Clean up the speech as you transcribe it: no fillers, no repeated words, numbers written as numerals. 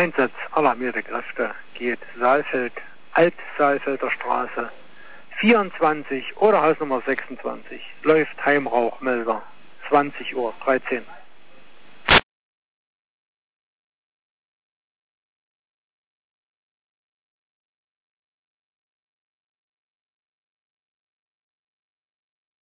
Einsatz aller Meldekräfte geht Saalfeld, Alt-Saalfelder Straße 24 oder Hausnummer 26, läuft Heimrauchmelder, 20:13 Uhr.